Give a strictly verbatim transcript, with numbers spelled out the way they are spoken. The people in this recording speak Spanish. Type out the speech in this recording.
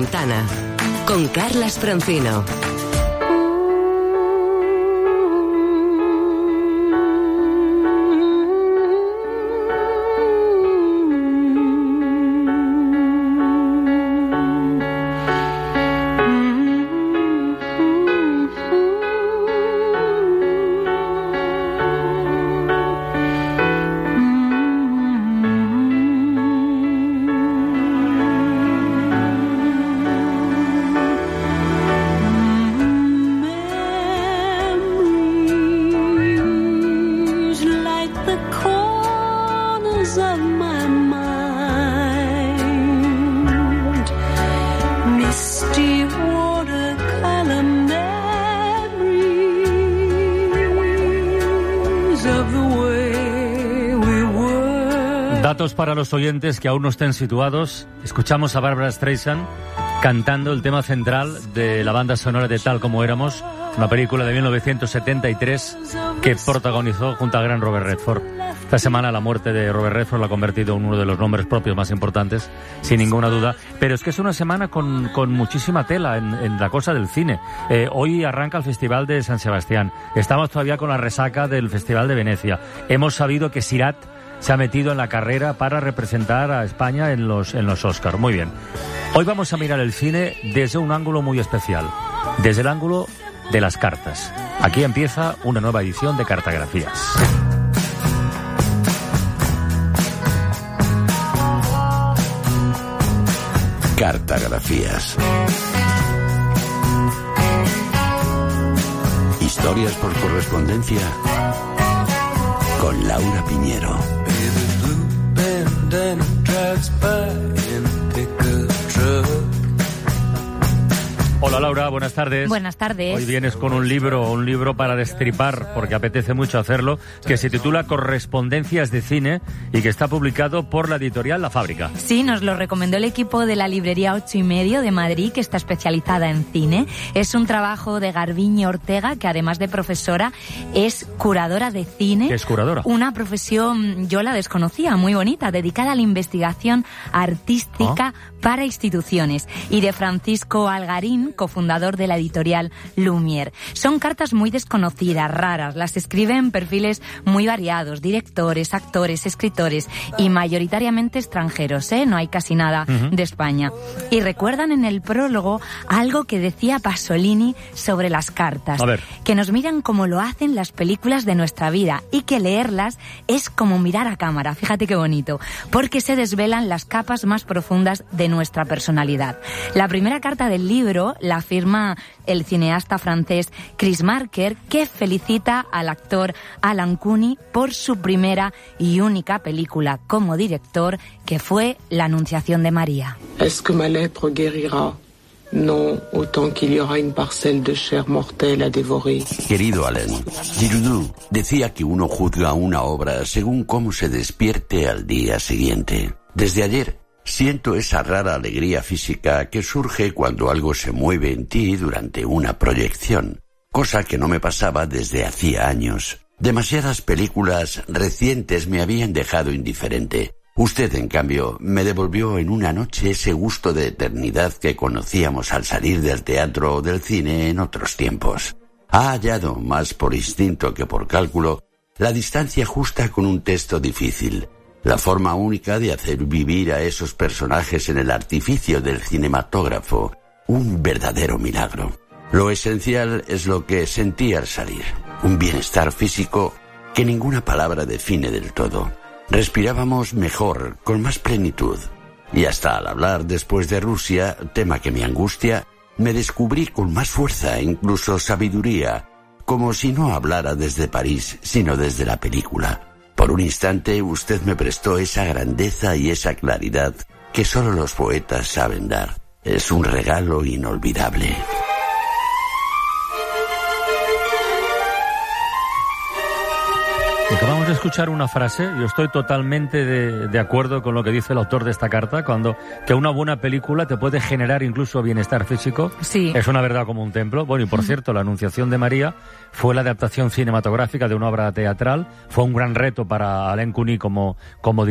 Ventana con Carlas Francino. Datos para los oyentes que aún no estén situados. Escuchamos a Barbra Streisand cantando el tema central de la banda sonora de Tal como éramos, una película de mil novecientos setenta y tres que protagonizó junto al gran Robert Redford. Esta semana la muerte de Robert Redford la ha convertido en uno de los nombres propios más importantes, sin ninguna duda. Pero es que es una semana con, con muchísima tela en, en la cosa del cine. Eh, hoy arranca el Festival de San Sebastián. Estamos todavía con la resaca del Festival de Venecia. Hemos sabido que Sirat se ha metido en la carrera para representar a España en los, en los Oscars. Muy bien. Hoy vamos a mirar el cine desde un ángulo muy especial, desde el ángulo de las cartas. Aquí empieza una nueva edición de Cartagrafías. Cartagrafías. Historias por correspondencia con Laura Piñero. Hola Laura, buenas tardes. Buenas tardes. Hoy vienes con un libro, un libro para destripar, porque apetece mucho hacerlo, que se titula Correspondencias de Cine y que está publicado por la editorial La Fábrica. Sí, nos lo recomendó el equipo de la librería Ocho y Medio de Madrid, que está especializada en cine. Es un trabajo de Garbiñe Ortega, que además de profesora, es curadora de cine. ¿Qué es curadora? Una profesión, yo la desconocía, muy bonita, dedicada a la investigación artística ¿Ah? para instituciones. Y de Francisco Algarín, cofundador de la editorial Lumière. Son cartas muy desconocidas, raras, las escriben perfiles muy variados, directores, actores, escritores y mayoritariamente extranjeros, ¿eh? No hay casi nada uh-huh. de España. Y recuerdan en el prólogo algo que decía Pasolini sobre las cartas, a ver. que nos miran como lo hacen las películas de nuestra vida y que leerlas es como mirar a cámara, fíjate qué bonito, porque se desvelan las capas más profundas de nuestra personalidad. La primera carta del libro la firma el cineasta francés Chris Marker, que felicita al actor Alan Cooney por su primera y única película como director, que fue La Anunciación de María. ¿Es que ma lèpre guérirá? No, autant qu'il y aura une parcelle de chair mortelle à dévorer. Querido Alain, Giroudot decía que uno juzga una obra según cómo se despierte al día siguiente. Desde ayer siento esa rara alegría física que surge cuando algo se mueve en ti durante una proyección, cosa que no me pasaba desde hacía años. Demasiadas películas recientes me habían dejado indiferente. Usted, en cambio, me devolvió en una noche ese gusto de eternidad que conocíamos al salir del teatro o del cine en otros tiempos. Ha hallado, más por instinto que por cálculo, la distancia justa con un texto difícil, la forma única de hacer vivir a esos personajes en el artificio del cinematógrafo, un verdadero milagro. Lo esencial es lo que sentí al salir, un bienestar físico que ninguna palabra define del todo. Respirábamos mejor, con más plenitud, y hasta al hablar después de Rusia, tema que me angustia, me descubrí con más fuerza e incluso sabiduría, como si no hablara desde París, sino desde la película. Por un instante usted me prestó esa grandeza y esa claridad que solo los poetas saben dar. Es un regalo inolvidable. Acabamos de escuchar una frase, yo estoy totalmente de, de acuerdo con lo que dice el autor de esta carta, cuando que una buena película te puede generar incluso bienestar físico. Sí. Es una verdad como un templo. Bueno, y por cierto, La Anunciación de María fue la adaptación cinematográfica de una obra teatral, fue un gran reto para Alain Cooney como, como